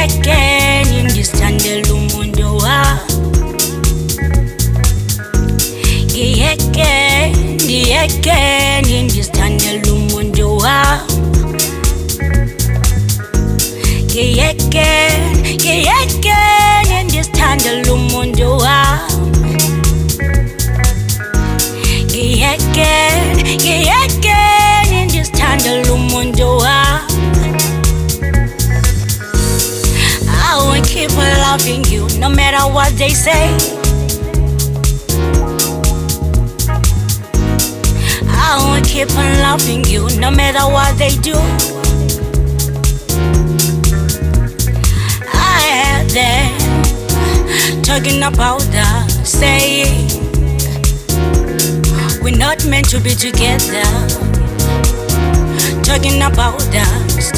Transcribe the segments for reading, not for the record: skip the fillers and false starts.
ngiyekeni ngisithandela umuntu wami. Ngiyekeni ngisithandela umuntu wami. Ngiyekeni ngisithandela umuntu wami. Ngiyekeni ngisithandela umuntu wami. I will keep on loving you no matter what they say. I will keep on loving you no matter what they do. I heard them talking about us, saying we're not meant to be together. Talking about us.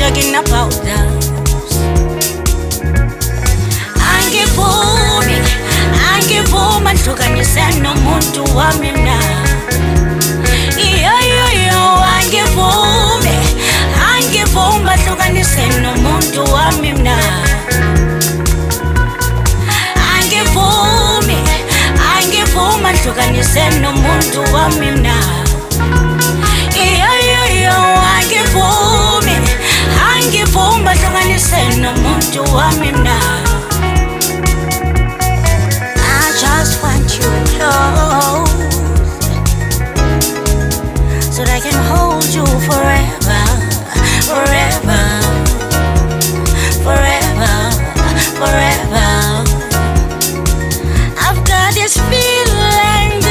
Angivumi nhlukanise nomuntu wami na. Angivumi nhlukanise nomuntu wami na. Angivumi nhlukanise nomuntu wami na. Angivumi nhlukanise nomuntu wami na. I just want you close so that I can hold you forever, forever, forever, forever. I've got this feeling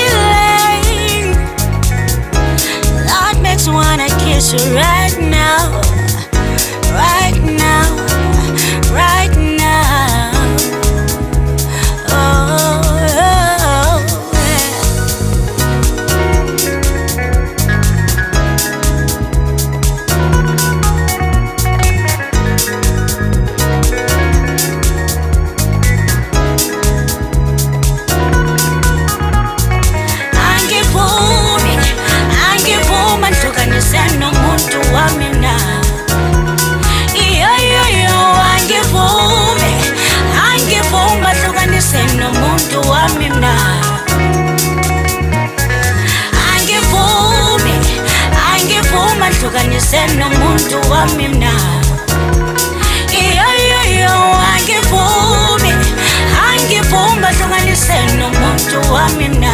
that makes me wanna kiss you right now, right now, right now. Hlukanise nomuntu wami na. Angivumi hlukanise nomuntu wami na.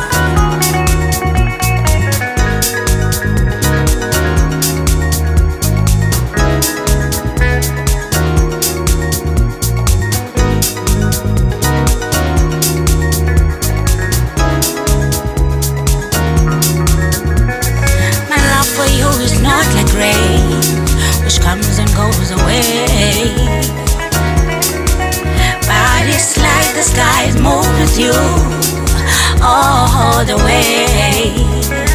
Which comes and goes away, but it's like the skies move with you all the way.